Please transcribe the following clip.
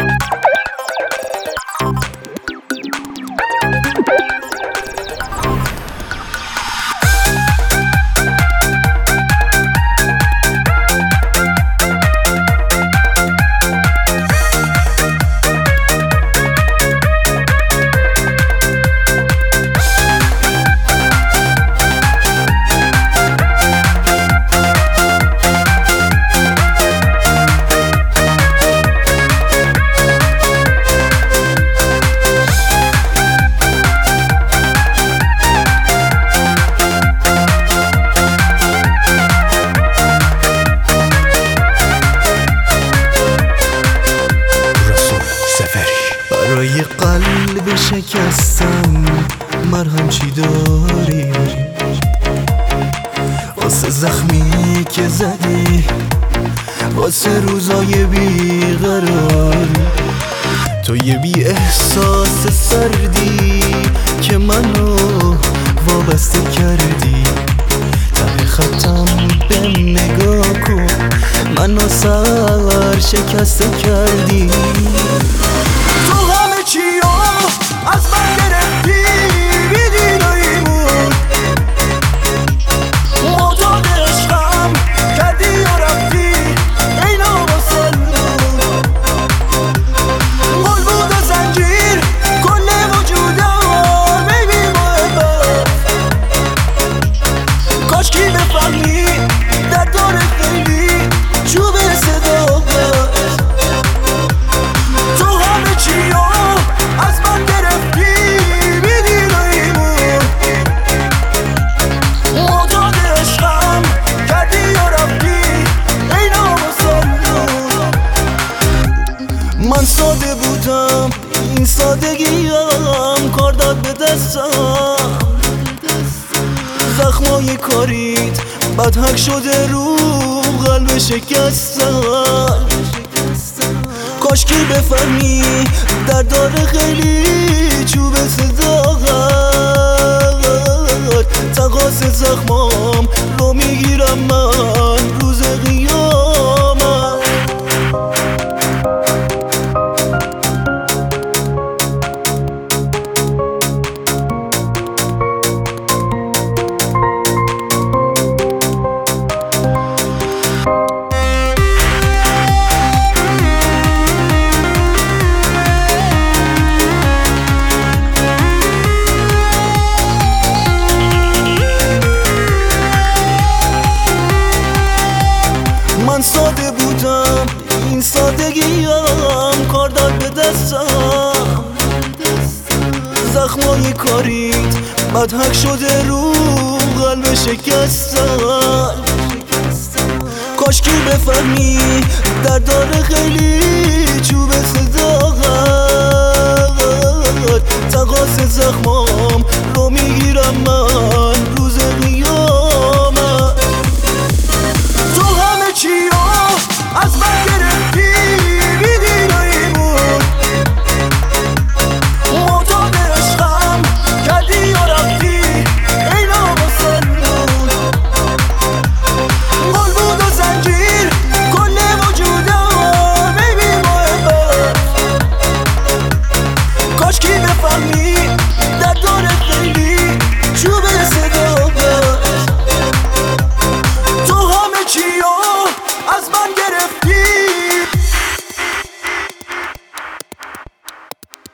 برای قلب شکستم مرهم چی داری؟ واسه زخمی که زدی، واسه روزای بیقراری، تو یه بی احساس سردی که منو وابسته کردی. ته خطم بهم نگاه کن، منو سر شکسته کردی. تو همه چیو از من گرفتی، بیدین و ایمون معتاد عشقم کردی و رفتی ای نامسلمون. گل بود و زنجیر کل وجودم بیبی محبت، کاش کی بفهمی در داره خیلی چوب صداقت. تو همه چیو از من گرفتی، بیدین و ایمون معتاد عشقم کردی و رفتی ای نامسلمون. من ساده بودم این سادگیم کار داد به دستم، زخمای کاریت بدحک شده رو قلب شکستم. کاش کی بفهمی در داره خیلی چوب صداقت، تقاس زخمام رو میگیرم من روز قیامت. من ساده بودم این سادگیم کار داد به دستم، زخمای کاریت بدحک شده رو قلب شکستم. کاش کی بفهمی در داره خیلی